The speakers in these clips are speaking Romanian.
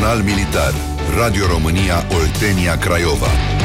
Jurnal Militar. Radio România Oltenia Craiova.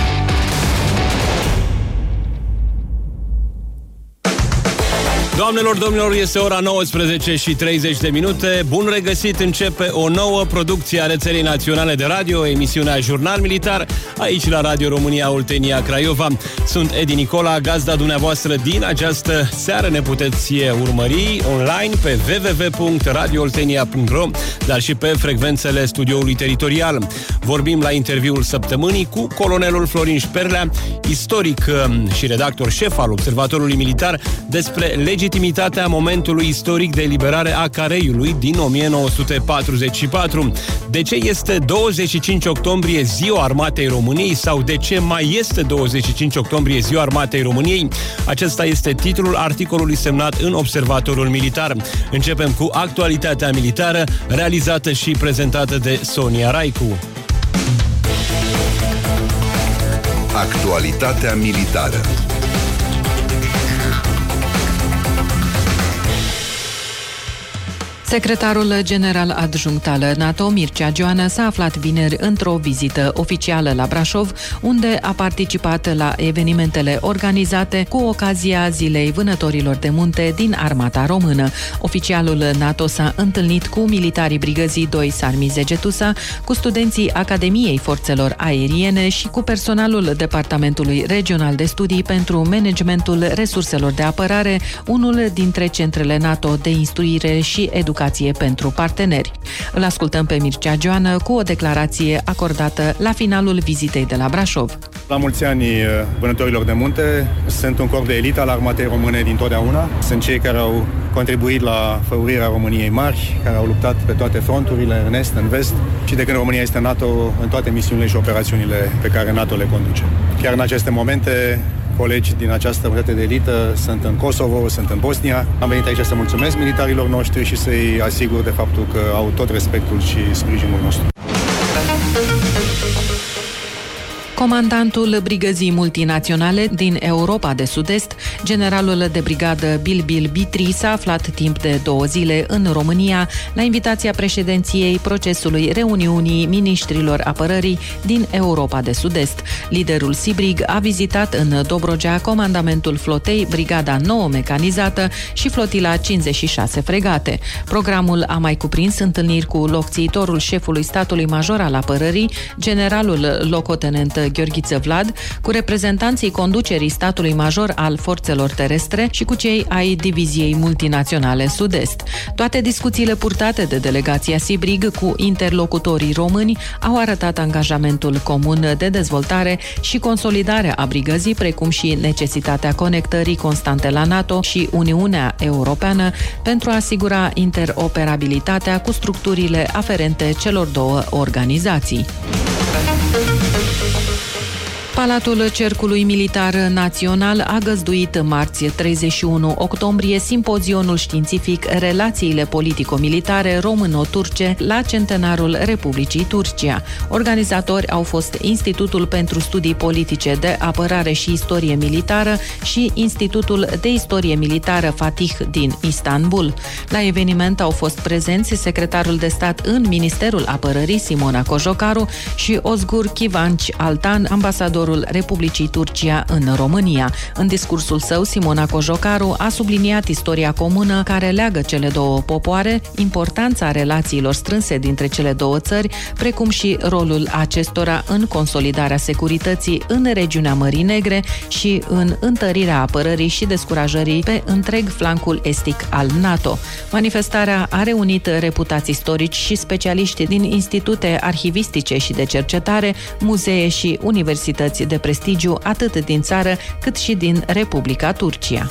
Doamnelor, domnilor, este ora 19:30. Bun regăsit, începe o nouă producție a rețelei naționale de radio, emisiunea Jurnal Militar, aici la Radio România Oltenia Craiova. Sunt Edi Nicola, gazda dumneavoastră din această seară. Ne puteți urmări online pe www.radiooltenia.ro, dar și pe frecvențele studioului teritorial. Vorbim la interviul săptămânii cu colonelul Florin Șperlea, istoric și redactor șef al Observatorului Militar, despre legitimitatea momentului istoric de eliberare a Careiului din 1944. De ce este 25 octombrie Ziua Armatei României sau de ce mai este 25 octombrie Ziua Armatei României? Acesta este titlul articolului semnat în Observatorul Militar. Începem cu actualitatea militară, realizată și prezentată de Sonia Raicu. Actualitatea militară. Secretarul general adjunct al NATO, Mircea Joană, s-a aflat vineri într-o vizită oficială la Brașov, unde a participat la evenimentele organizate cu ocazia Zilei Vânătorilor de Munte din Armata Română. Oficialul NATO s-a întâlnit cu militarii brigăzii 2 Sarmi Zegetusa, cu studenții Academiei Forțelor Aeriene și cu personalul Departamentului Regional de Studii pentru Managementul Resurselor de Apărare, unul dintre centrele NATO de instruire și educație pentru parteneri. Îl ascultăm pe Mircea Joană cu o declarație acordată la finalul vizitei de la Brașov. La mulți ani Vânătorilor de Munte, sunt un corp de elită al armatei române dintotdeauna. Sunt cei care au contribuit la făurirea României mari, care au luptat pe toate fronturile, în est, în vest, și de când România este NATO, în toate misiunile și operațiunile pe care NATO le conduce. Chiar în aceste momente, colegi din această unitate de elită sunt în Kosovo, sunt în Bosnia. Am venit aici să mulțumesc militarilor noștri și să-i asigur de faptul că au tot respectul și sprijinul nostru. Comandantul brigăzii multinaționale din Europa de Sud-Est, generalul de brigadă Bilbil Bitri, s-a aflat timp de 2 zile în România la invitația președinției procesului reuniunii miniștrilor apărării din Europa de Sud-Est. Liderul SIBRIG a vizitat în Dobrogea comandamentul flotei, brigada 9 mecanizată și flotila 56 fregate. Programul a mai cuprins întâlniri cu locțiitorul șefului statului major al apărării, generalul locotenent Gheorghiță Vlad, cu reprezentanții conducerii statului major al forțelor terestre și cu cei ai diviziei multinaționale Sud-Est. Toate discuțiile purtate de delegația SIBRIG cu interlocutorii români au arătat angajamentul comun de dezvoltare și consolidare a brigăzii, precum și necesitatea conectării constante la NATO și Uniunea Europeană pentru a asigura interoperabilitatea cu structurile aferente celor două organizații. Palatul Cercului Militar Național a găzduit marți 31 octombrie simpozionul științific Relațiile politico-militare româno-turce la centenarul Republicii Turcia. Organizatori au fost Institutul pentru Studii Politice de Apărare și Istorie Militară și Institutul de Istorie Militară Fatih din Istanbul. La eveniment au fost prezenți secretarul de stat în Ministerul Apărării Simona Cojocaru și Ozgur Kivanci Altan, ambasador Republicii Turcia în România. În discursul său, Simona Cojocaru a subliniat istoria comună care leagă cele două popoare, importanța relațiilor strânse dintre cele două țări, precum și rolul acestora în consolidarea securității în regiunea Mării Negre și în întărirea apărării și descurajării pe întreg flancul estic al NATO. Manifestarea a reunit reputați istorici și specialiști din institute arhivistice și de cercetare, muzee și universități de prestigiu atât din țară cât și din Republica Turcia.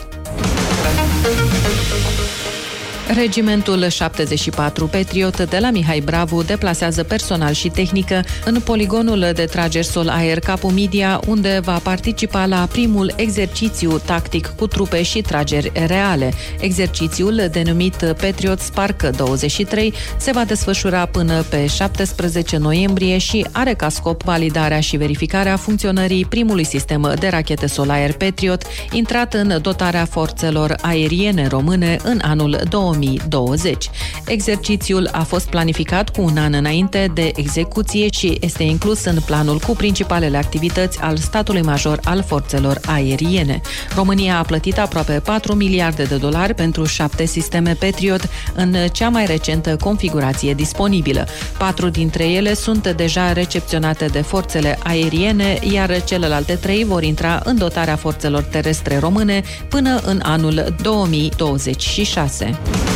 Regimentul 74 Patriot de la Mihai Bravu deplasează personal și tehnică în poligonul de trageri sol-aer Capu Midia, unde va participa la primul exercițiu tactic cu trupe și trageri reale. Exercițiul, denumit Patriot Spark 23, se va desfășura până pe 17 noiembrie și are ca scop validarea și verificarea funcționării primului sistem de rachete sol-aer Patriot, intrat în dotarea forțelor aeriene române în anul 2000. 2020. Exercițiul a fost planificat cu un an înainte de execuție și este inclus în planul cu principalele activități al statului major al forțelor aeriene. România a plătit aproape 4 miliarde de dolari pentru 7 sisteme Patriot în cea mai recentă configurație disponibilă. 4 dintre ele sunt deja recepționate de forțele aeriene, iar celelalte 3 vor intra în dotarea forțelor terestre române până în anul 2026.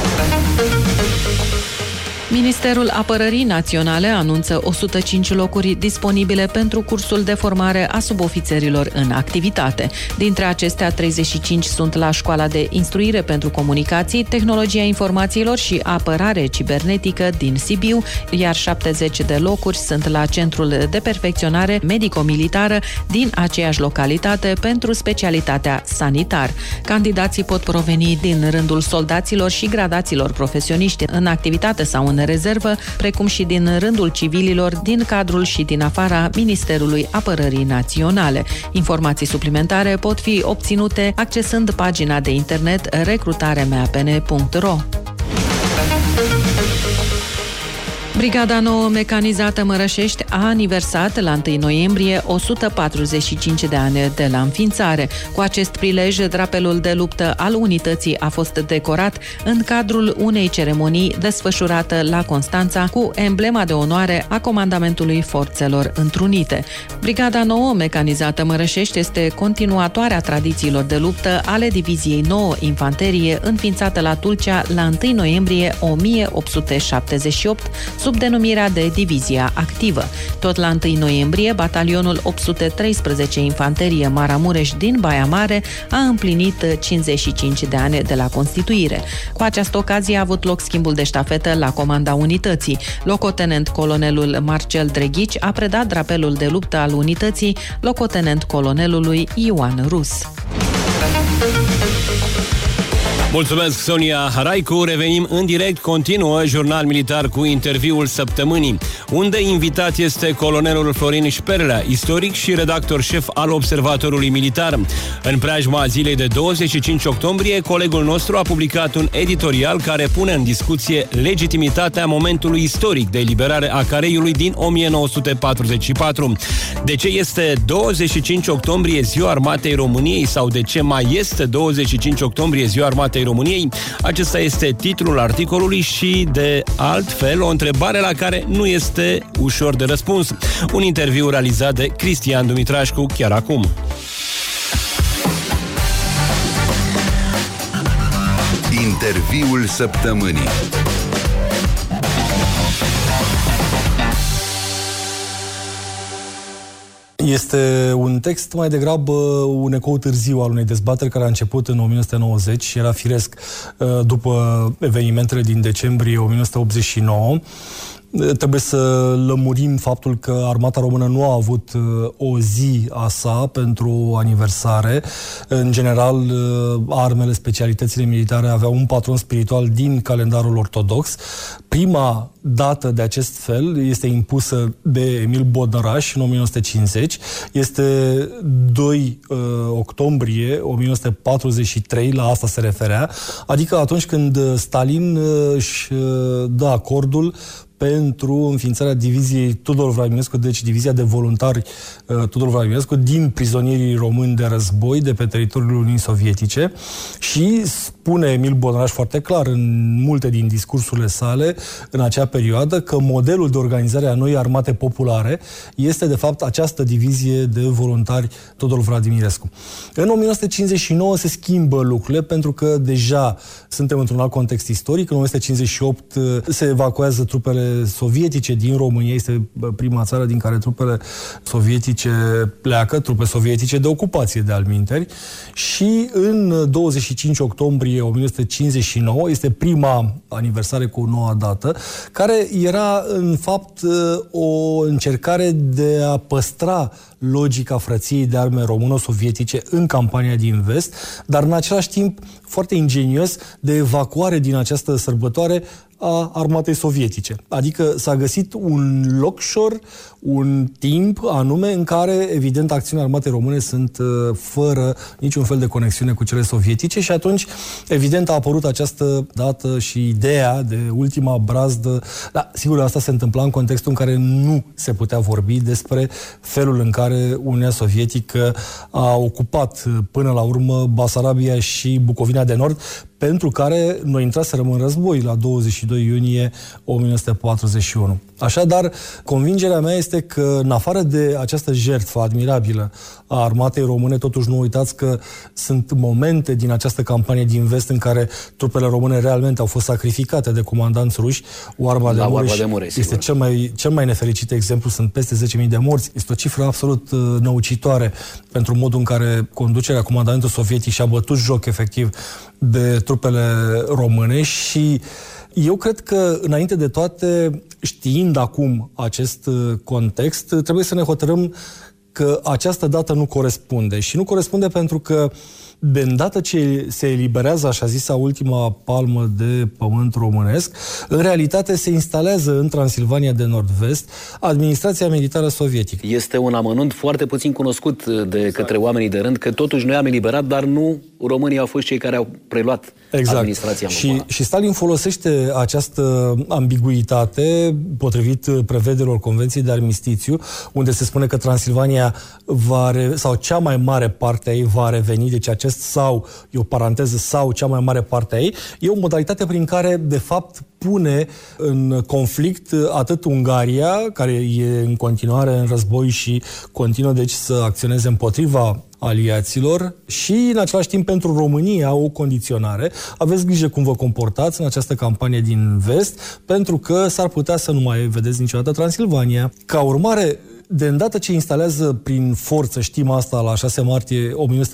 Ministerul Apărării Naționale anunță 105 locuri disponibile pentru cursul de formare a subofițerilor în activitate. Dintre acestea, 35 sunt la Școala de Instruire pentru Comunicații, Tehnologia Informațiilor și Apărare Cibernetică din Sibiu, iar 70 de locuri sunt la Centrul de Perfecționare Medico-Militară din aceeași localitate pentru specialitatea sanitar. Candidații pot proveni din rândul soldaților și gradaților profesioniști în activitate sau în rezervă, precum și din rândul civililor din cadrul și din afara Ministerului Apărării Naționale. Informații suplimentare pot fi obținute accesând pagina de internet recrutaremeapn.ro. Brigada nouă mecanizată Mărășești a aniversat la 1 noiembrie 145 de ani de la înființare. Cu acest prilej, drapelul de luptă al unității a fost decorat în cadrul unei ceremonii desfășurată la Constanța cu emblema de onoare a Comandamentului Forțelor Întrunite. Brigada nouă mecanizată Mărășești este continuatoarea tradițiilor de luptă ale Diviziei 9 Infanterie, înființată la Tulcea la 1 noiembrie 1878, sub denumirea de Divizia Activă. Tot la 1 noiembrie, batalionul 813 Infanterie Maramureș din Baia Mare a împlinit 55 de ani de la constituire. Cu această ocazie a avut loc schimbul de ștafetă la comanda unității. Locotenent colonelul Marcel Dreghici a predat drapelul de luptă al unității locotenent colonelului Ioan Rus. Mulțumesc, Sonia Raicu. Revenim în direct, continuă Jurnal Militar cu interviul săptămânii, unde invitat este colonelul Florin Șperlea, istoric și redactor șef al Observatorului Militar. În preajma zilei de 25 octombrie, colegul nostru a publicat un editorial care pune în discuție legitimitatea momentului istoric de eliberare a Careiului din 1944. De ce este 25 octombrie Ziua Armatei României sau de ce mai este 25 octombrie Ziua Armatei României? Acesta este titlul articolului și, de altfel, o întrebare la care nu este ușor de răspuns. Un interviu realizat de Cristian Dumitrașcu chiar acum. Interviul săptămânii. Este un text mai degrabă un ecou târziu al unei dezbateri care a început în 1990 și era firesc după evenimentele din decembrie 1989. Trebuie să lămurim faptul că Armata Română nu a avut o zi a sa pentru aniversare. În general, armele, specialitățile militare aveau un patron spiritual din calendarul ortodox. Prima dată de acest fel este impusă de Emil Bodnăraș în 1950. Este 2 octombrie 1943, la asta se referea, adică atunci când Stalin își dă acordul pentru înființarea diviziei Tudor Vladimirescu, deci divizia de voluntari Tudor Vladimirescu, din prizonierii români de război de pe teritoriul Uniunii Sovietice. Și spune Emil Bodnăraș foarte clar în multe din discursurile sale în acea perioadă că modelul de organizare a noii armate populare este de fapt această divizie de voluntari Tudor Vladimirescu. În 1959 se schimbă lucrurile pentru că deja suntem într-un alt context istoric. În 1958 se evacuează trupele sovietice din România, este prima țară din care trupele sovietice pleacă, trupe sovietice de ocupație de altminteri, și în 25 octombrie 1959 este prima aniversare cu o nouă dată, care era în fapt o încercare de a păstra logica frăției de arme româno-sovietice în campania din vest, dar în același timp foarte ingenios de evacuare din această sărbătoare a armatei sovietice. Adică s-a găsit un locșor, un timp anume în care, evident, acțiunile armatei române sunt fără niciun fel de conexiune cu cele sovietice și atunci, evident, a apărut această dată și ideea de ultima brazdă. Da, sigur, asta se întâmpla în contextul în care nu se putea vorbi despre felul în care Uniunea Sovietică a ocupat până la urmă Basarabia și Bucovina de Nord, pentru care noi intraserăm în război la 22 iunie 1941. Așadar, convingerea mea este că, în afară de această jertfă admirabilă a armatei române, totuși nu uitați că sunt momente din această campanie din vest în care trupele române realmente au fost sacrificate de comandanți ruși. Oarba de Mureș este cel mai nefericit exemplu. Sunt peste 10.000 de morți. Este o cifră absolut năucitoare pentru modul în care conducerea comandantul sovietic și-a bătut joc efectiv de trupele române și eu cred că, înainte de toate, știind acum acest context, trebuie să ne hotărâm că această dată nu corespunde. Și nu corespunde pentru că, de îndată ce se eliberează, așa zisa, ultima palmă de pământ românesc, în realitate se instalează în Transilvania de Nord-Vest administrația militară sovietică. Este un amănunt foarte puțin cunoscut de către oamenii de rând, că totuși noi am eliberat, dar nu românii au fost cei care au preluat administrația. Și Stalin folosește această ambiguitate potrivit prevederilor Convenției de Armistițiu, unde se spune că Transilvania sau cea mai mare parte a ei va reveni, deci acest sau, e o paranteză, sau cea mai mare parte a ei, e o modalitate prin care, de fapt, pune în conflict atât Ungaria, care e în continuare în război și continuă, deci, să acționeze împotriva aliaților, și în același timp pentru România o condiționare. Aveți grijă cum vă comportați în această campanie din vest, pentru că s-ar putea să nu mai vedeți niciodată Transilvania. Ca urmare, de îndată ce instalează prin forță, știm asta, la 6 martie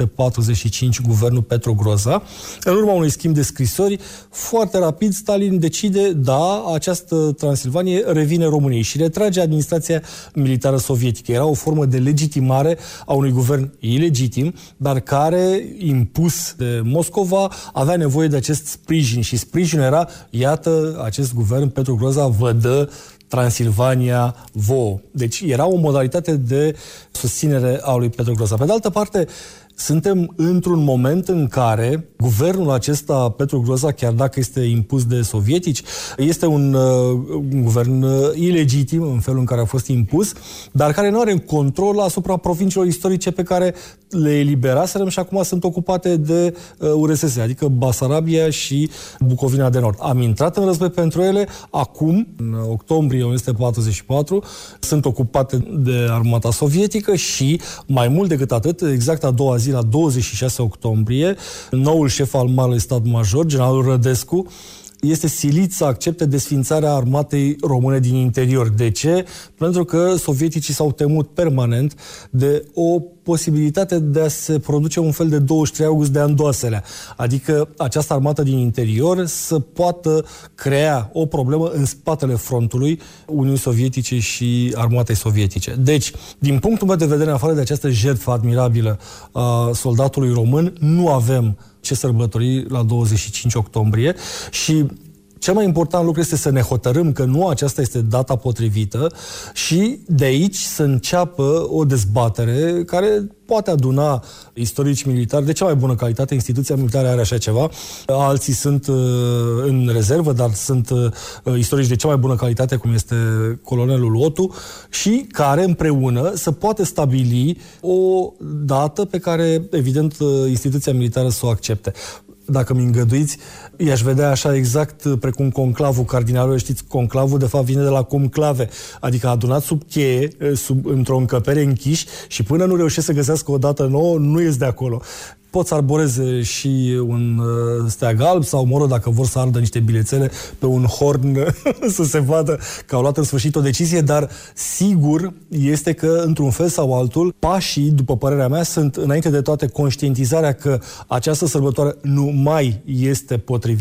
1945, guvernul Petru Groza, în urma unui schimb de scrisori, foarte rapid Stalin decide, da, această Transilvanie revine României și retrage administrația militară sovietică. Era o formă de legitimare a unui guvern ilegitim, dar care, impus de Moscova, avea nevoie de acest sprijin și sprijinul era, iată, acest guvern Petru Groza vă dă Transilvania vouă. Deci era o modalitate de susținere a lui Petru Groza. Pe de altă parte, suntem într-un moment în care guvernul acesta, Petru Groza, chiar dacă este impus de sovietici, este un guvern ilegitim în felul în care a fost impus, dar care nu are control asupra provinciilor istorice pe care le eliberaserăm și acum sunt ocupate de URSS, adică Basarabia și Bucovina de Nord. Am intrat în război pentru ele, acum, în octombrie 1944, sunt ocupate de armata sovietică și, mai mult decât atât, exact a doua zi, la 26 octombrie, noul șef al Marelui Stat Major, generalul Rădescu, este silit să accepte desființarea armatei române din interior. De ce? Pentru că sovieticii s-au temut permanent de o posibilitate de a se produce un fel de 23 august de Andoaselea. Adică această armată din interior să poată crea o problemă în spatele frontului Uniunii Sovietice și armatei sovietice. Deci, din punctul meu de vedere, în afară de această jertfă admirabilă a soldatului român, nu avem ce sărbători la 25 octombrie și cel mai important lucru este să ne hotărâm că nu aceasta este data potrivită și de aici să înceapă o dezbatere care poate aduna istorici militari de cea mai bună calitate. Instituția militară are așa ceva. Alții sunt în rezervă, dar sunt istorici de cea mai bună calitate, cum este colonelul Otu, și care împreună să poată stabili o dată pe care, evident, instituția militară să o accepte. Dacă mi îngăduiți, i-aș vedea așa exact precum conclavul cardinalului. Știți, conclavul de fapt vine de la conclave, adică adunat sub cheie, într-o încăpere închiși și până nu reușesc să găsească o dată nouă, nu ies de acolo. Pot să arboreze și un steag alb sau, mă rog, dacă vor să ardă niște bilețele pe un horn să se vadă că au luat în sfârșit o decizie, dar sigur este că, într-un fel sau altul, pașii, după părerea mea, sunt, înainte de toate, conștientizarea că această sărbătoare nu mai este potrivită,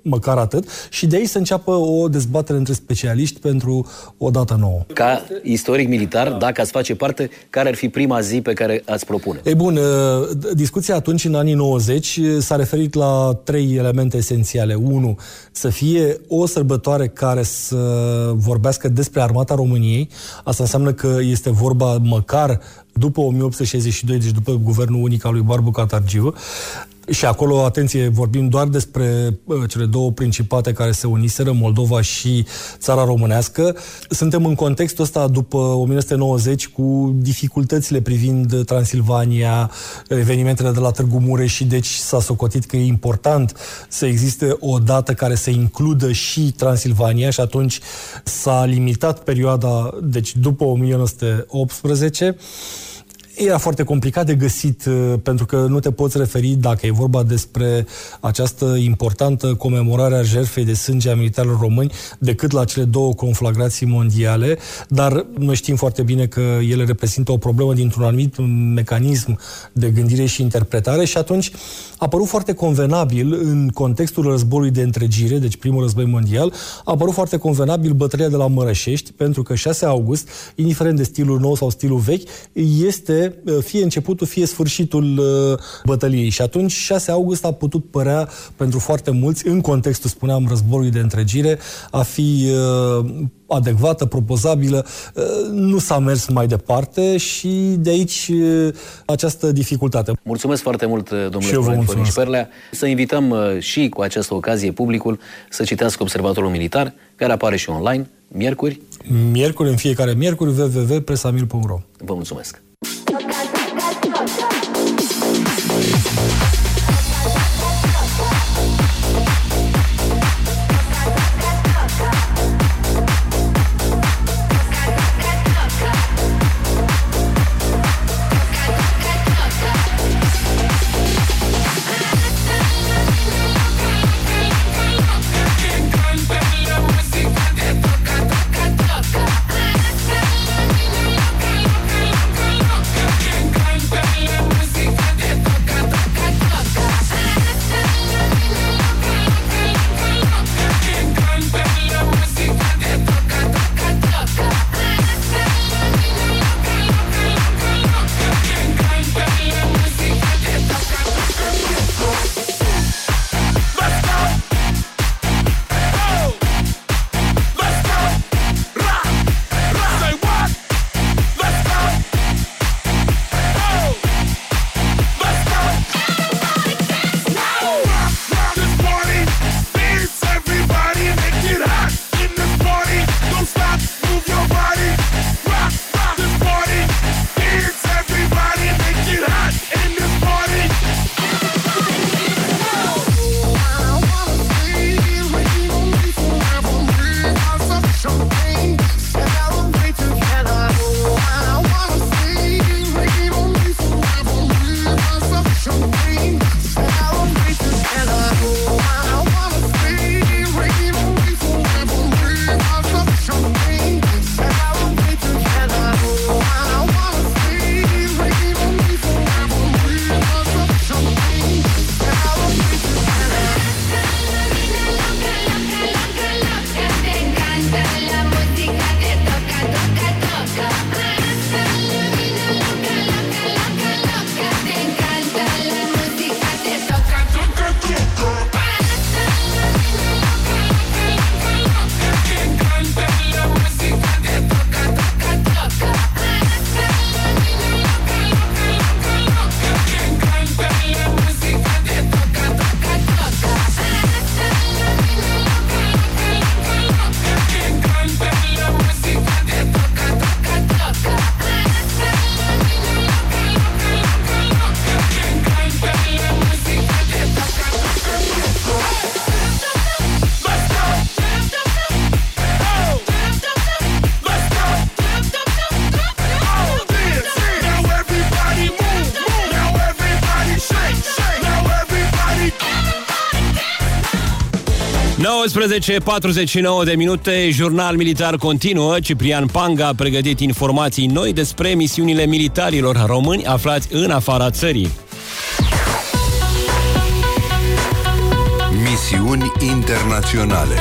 măcar atât, și de aici să înceapă o dezbatere între specialiști pentru o dată nouă. Ca istoric militar, dacă ați face parte, care ar fi prima zi pe care ați propune? Ei bun, discuția atunci, în anii 90, s-a referit la 3 elemente esențiale. 1. Să fie o sărbătoare care să vorbească despre Armata României. Asta înseamnă că este vorba măcar după 1862, deci după guvernul unic al lui Barbu Catargiu. Și acolo, atenție, vorbim doar despre cele 2 principate care se uniseră, Moldova și Țara Românească. Suntem în contextul ăsta după 1990 cu dificultățile privind Transilvania, evenimentele de la Târgu Mureș, și deci s-a socotit că e important să existe o dată care să includă și Transilvania, și atunci s-a limitat perioada, deci după 1918. Era foarte complicat de găsit, pentru că nu te poți referi, dacă e vorba despre această importantă comemorare a jertfei de sânge a militarilor români, decât la cele 2 conflagrații mondiale, dar noi știm foarte bine că ele reprezintă o problemă dintr-un anumit mecanism de gândire și interpretare, și atunci a părut foarte convenabil, în contextul războiului de întregire, deci primul război mondial, a părut foarte convenabil bătălia de la Mărășești, pentru că 6 august, indiferent de stilul nou sau stilul vechi, este fie începutul, fie sfârșitul bătăliei. Și atunci 6 august a putut părea pentru foarte mulți, în contextul, spuneam, războiului de întregire, a fi adecvată, propozabilă. Nu s-a mers mai departe și de aici această dificultate. Mulțumesc foarte mult, domnule Florin Șperlea. Să invităm și cu această ocazie publicul să citească Observatorul Militar, care apare și online, miercuri. Miercuri, în fiecare miercuri, www.presamil.ro. Vă mulțumesc. ...19:49 de minute, jurnal militar continuă. Ciprian Panga a pregătit informații noi despre misiunile militarilor români aflați în afara țării. Misiuni Chestiuni internaționale.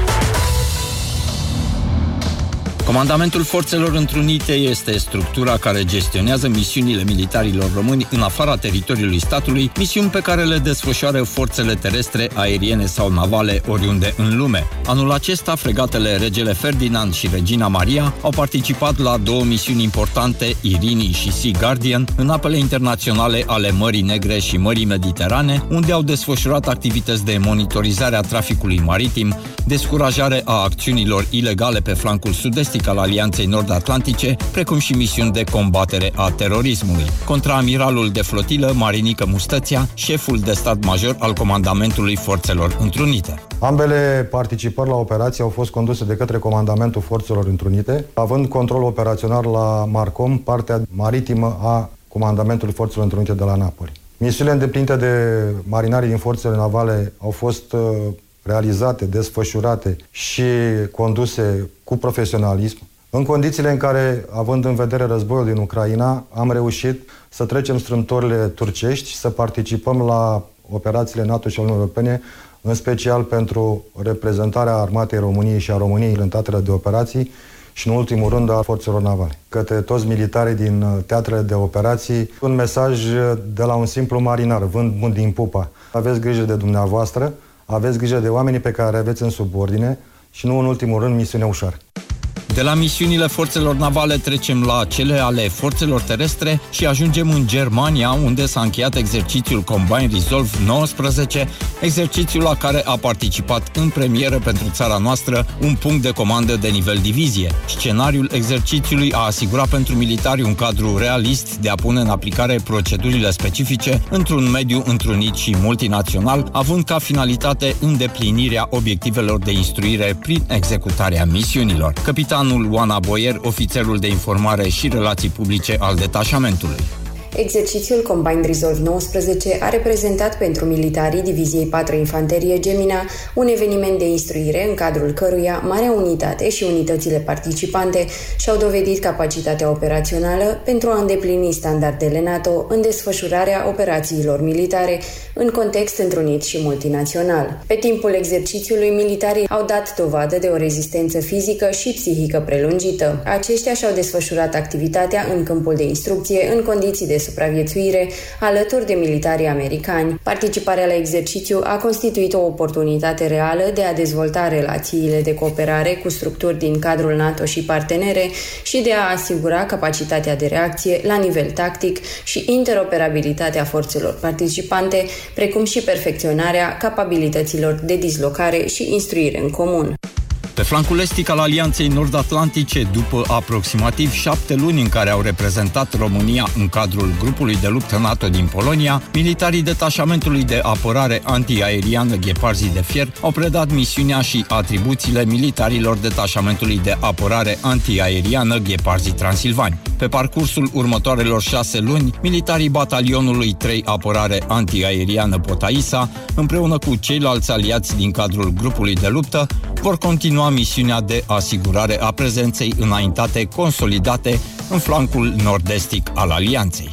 Comandamentul Forțelor Întrunite este structura care gestionează misiunile militarilor români în afara teritoriului statului, misiuni pe care le desfășoară forțele terestre, aeriene sau navale oriunde în lume. Anul acesta, fregatele Regele Ferdinand și Regina Maria au participat la 2 misiuni importante, Irini și Sea Guardian, în apele internaționale ale Mării Negre și Mării Mediterane, unde au desfășurat activități de monitorizare a traficului maritim, descurajare a acțiunilor ilegale pe flancul sud-estic al Alianței Nord-Atlantice, precum și misiuni de combatere a terorismului. Contraamiralul de flotilă, Marinică Mustăția, șeful de stat major al Comandamentului Forțelor Întrunite. Ambele participări la operații au fost conduse de către Comandamentul Forțelor Întrunite, având control operațional la Marcom, partea maritimă a Comandamentului Forțelor Întrunite de la Napoli. Misiunile îndeplinite de marinarii din forțele navale au fost realizate, desfășurate și conduse cu profesionalism, în condițiile în care, având în vedere războiul din Ucraina, am reușit să trecem strâmtorile turcești și să participăm la operațiile NATO și Uniunii Europene, în special pentru reprezentarea Armatei României și a României în teatrele de operații și, în ultimul rând, a forțelor navale. Către toți militarii din teatrele de operații, un mesaj de la un simplu marinar, vând din pupa. Aveți grijă de dumneavoastră, aveți grijă de oamenii pe care aveți în subordine și, nu în ultimul rând, misiune ușoară. De la misiunile forțelor navale trecem la cele ale forțelor terestre și ajungem în Germania, unde s-a încheiat exercițiul Combined Resolve 19, exercițiul la care a participat în premieră pentru țara noastră un punct de comandă de nivel divizie. Scenariul exercițiului a asigurat pentru militari un cadru realist de a pune în aplicare procedurile specifice într-un mediu întrunit și multinațional, având ca finalitate îndeplinirea obiectivelor de instruire prin executarea misiunilor. Capitanul Oana Boier, ofițerul de informare și relații publice al detașamentului. Exercițiul Combined Resolve 19 a reprezentat pentru militarii Diviziei 4 Infanterie Gemina un eveniment de instruire în cadrul căruia Marea Unitate și unitățile participante și-au dovedit capacitatea operațională pentru a îndeplini standardele NATO în desfășurarea operațiilor militare în context întrunit și multinațional. Pe timpul exercițiului, militarii au dat dovadă de o rezistență fizică și psihică prelungită. Aceștia și-au desfășurat activitatea în câmpul de instrucție în condiții de supraviețuire alături de militarii americani. Participarea la exercițiu a constituit o oportunitate reală de a dezvolta relațiile de cooperare cu structuri din cadrul NATO și partenere și de a asigura capacitatea de reacție la nivel tactic și interoperabilitatea forțelor participante, precum și perfecționarea capabilităților de dislocare și instruire în comun. Pe flancul estic al Alianței Nord-Atlantice, după aproximativ 7 luni în care au reprezentat România în cadrul grupului de luptă NATO din Polonia, militarii detașamentului de apărare antiaeriană Gheparzii de Fier au predat misiunea și atribuțiile militarilor detașamentului de apărare antiaeriană Gheparzii Transilvani. Pe parcursul următoarelor 6 luni, militarii batalionului 3 apărare antiaeriană Potaisa, împreună cu ceilalți aliați din cadrul grupului de luptă, vor continua misiunea de asigurare a prezenței înaintate consolidate în flancul nord-estic al Alianței.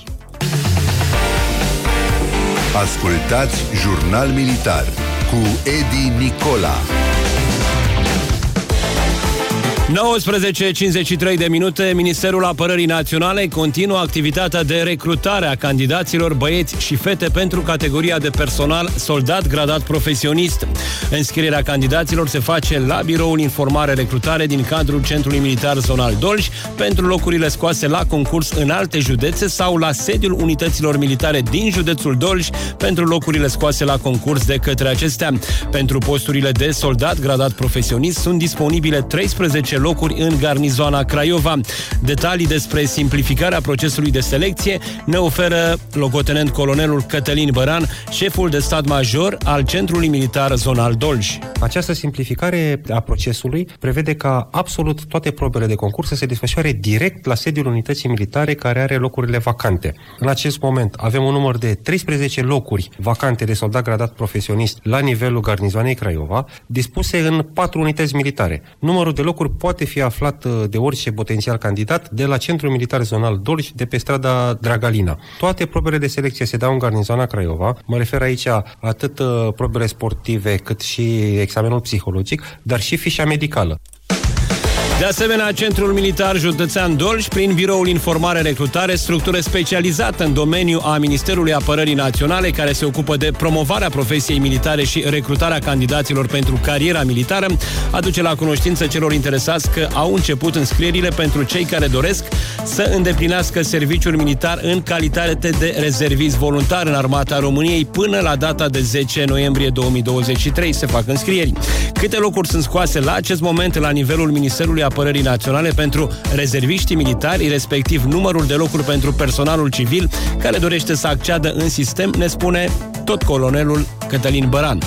Ascultați Jurnal Militar cu Edi Nicola. 19:53 de minute. Ministerul Apărării Naționale continuă activitatea de recrutare a candidaților băieți și fete pentru categoria de personal soldat gradat profesionist. Înscrierea candidaților se face la biroul informare-recrutare din cadrul Centrului Militar Zonal Dolj pentru locurile scoase la concurs în alte județe sau la sediul unităților militare din județul Dolj pentru locurile scoase la concurs de către acestea. Pentru posturile de soldat gradat profesionist sunt disponibile 13 locuri în garnizoana Craiova. Detalii despre simplificarea procesului de selecție ne oferă locotenent colonelul Cătălin Băran, șeful de stat major al Centrului Militar Zonal Dolj. Această simplificare a procesului prevede ca absolut toate probele de concurs să se desfășoare direct la sediul unității militare care are locurile vacante. În acest moment avem un număr de 13 locuri vacante de soldat gradat profesionist la nivelul garnizoanei Craiova, dispuse în 4 unități militare. Numărul de locuri poate fi aflat de orice potențial candidat de la Centrul Militar Zonal Dolj, de pe strada Dragalina. Toate probele de selecție se dau în garnizoana Craiova. Mă refer aici atât probele sportive cât și examenul psihologic, dar și fișa medicală. De asemenea, Centrul Militar Județean Dolj, prin Biroul Informare-Recrutare, structură specializată în domeniu a Ministerului Apărării Naționale, care se ocupă de promovarea profesiei militare și recrutarea candidaților pentru cariera militară, aduce la cunoștință celor interesați că au început înscrierile pentru cei care doresc să îndeplinească serviciul militar în calitate de rezervist voluntar în Armata României până la data de 10 noiembrie 2023 se fac înscrieri. Câte locuri sunt scoase la acest moment la nivelul Ministerului Apărării Naționale pentru rezerviștii militari, respectiv numărul de locuri pentru personalul civil care dorește să acceadă în sistem, ne spune tot colonelul Cătălin Băran.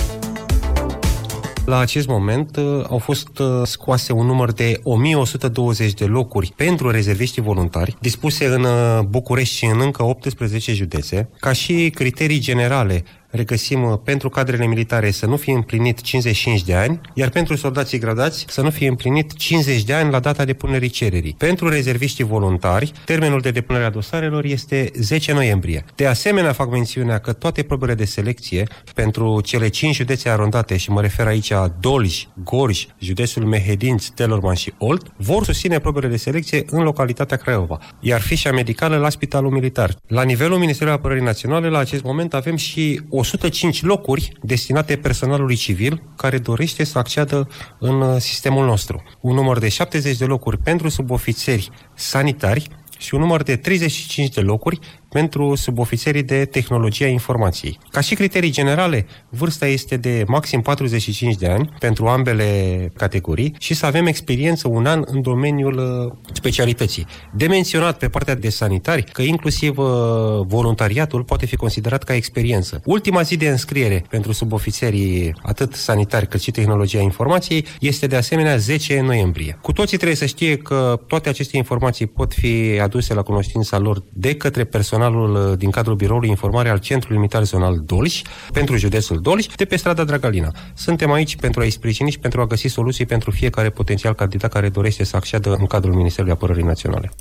La acest moment au fost scoase un număr de 1120 de locuri pentru rezerviștii voluntari, dispuse în București și în încă 18 județe. Ca și criterii generale, regăsim pentru cadrele militare să nu fie împlinit 55 de ani, iar pentru soldații gradați să nu fie împlinit 50 de ani la data depunerii cererii. Pentru rezerviștii voluntari, termenul de depunere a dosarelor este 10 noiembrie. De asemenea, fac mențiunea că toate probele de selecție pentru cele 5 județe arondate, și mă refer aici a Dolj, Gorj, județul Mehedinți, Telorman și Olt, vor susține probele de selecție în localitatea Craiova, iar fișa medicală la Spitalul Militar. La nivelul Ministerului Apărării Naționale, la acest moment avem și 105 locuri destinate personalului civil care dorește să acceadă în sistemul nostru. Un număr de 70 de locuri pentru subofițeri sanitari și un număr de 35 de locuri pentru subofițerii de tehnologia informației. Ca și criterii generale, vârsta este de maxim 45 de ani pentru ambele categorii și să avem experiență un an în domeniul specialității. De menționat pe partea de sanitari că inclusiv voluntariatul poate fi considerat ca experiență. Ultima zi de înscriere pentru subofițerii atât sanitari cât și tehnologia informației este de asemenea 10 noiembrie. Cu toții trebuie să știe că toate aceste informații pot fi aduse la cunoștința lor de către personalul din cadrul Biroului Informare al Centrului Militar Zonal Dolj pentru județul Dolj, de pe strada Dragalina. Suntem aici pentru a-i sprijini și pentru a găsi soluții pentru fiecare potențial candidat care dorește să acceadă în cadrul Ministerului Apărării Naționale.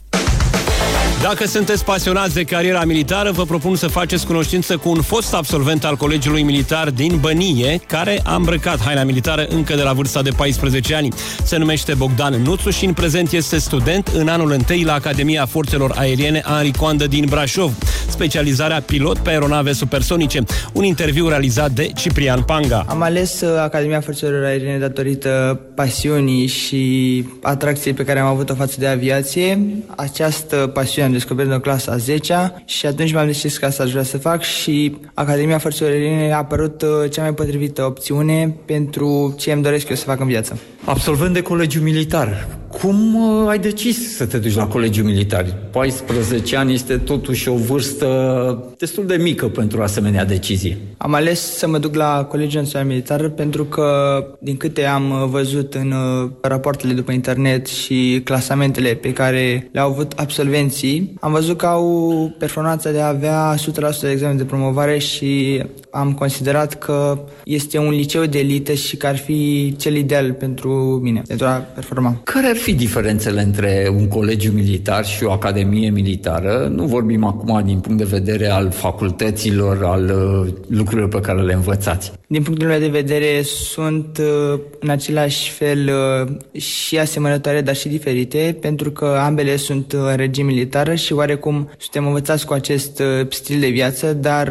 Dacă sunteți pasionați de cariera militară, vă propun să faceți cunoștință cu un fost absolvent al Colegiului Militar din Bănie, care a îmbrăcat haina militară încă de la vârsta de 14 ani. Se numește Bogdan Nuțu și în prezent este student în anul 1 la Academia Forțelor Aeriene Henri Coandă din Brașov, specializarea pilot pe aeronave supersonice. Un interviu realizat de Ciprian Panga. Am ales Academia Forțelor Aeriene datorită pasiunii și atracției pe care am avut-o față de aviație. Această pasiune am descoperit în clasa 10-a și atunci mi-am decis că asta aș vrea să fac și Academia Forțelor Aeriene a apărut cea mai potrivită opțiune pentru ce îmi doresc eu să fac în viață. Absolvent de Colegiul Militar, cum ai decis să te duci la Colegiul Militar? 14 ani este totuși o vârstă destul de mică pentru asemenea decizie. Am ales să mă duc la Colegiul Național Militar pentru că, din câte am văzut în rapoartele după internet și clasamentele pe care le-au avut absolvenții, am văzut că au performanța de a avea 100% de examen de promovare și am considerat că este un liceu de elită și că ar fi cel ideal pentru mine, pentru a performa. Care ar fi diferențele între un colegiu militar și o academie militară? Nu vorbim acum din punct de vedere al facultăților, al lucrurilor pe care le învățați. Din punctul meu de vedere sunt în același fel și asemănătoare, dar și diferite, pentru că ambele sunt în regim militar și oarecum suntem învățați cu acest stil de viață, dar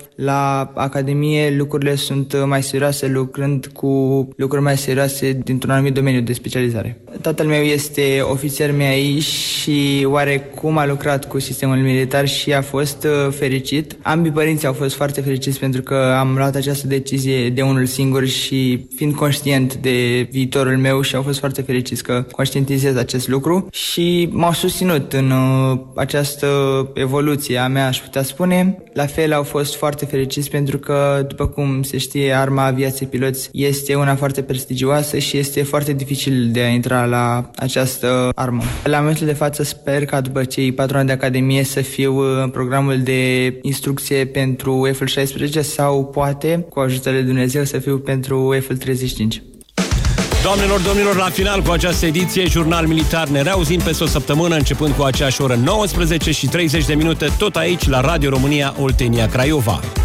la Academie lucrurile sunt mai serioase, lucrând cu lucruri mai serioase dintr-un anumit domeniu de specializare. Tatăl meu este ofițer MAI și oarecum a lucrat cu sistemul militar și a fost fericit. Ambii părinți au fost foarte fericiți pentru că am luat această decizie de unul singur și fiind conștient de viitorul meu și au fost foarte fericiți că conștientizez acest lucru și m-au susținut în această evoluție a mea, aș putea spune. La fel au fost foarte fericiți pentru că, după cum se știe, arma aviației piloți este una foarte prestigioasă și este foarte dificil de a intra la această armă. La momentul de față sper ca după cei 4 ani de academie să fiu în programul de instrucție pentru F-16 sau poate, cu ajutorul lui Dumnezeu, să fiu pentru F-35. Doamnelor, domnilor, la final cu această ediție Jurnal Militar ne reauzim peste o săptămână, începând cu aceeași oră 19:30 tot aici la Radio România Oltenia Craiova.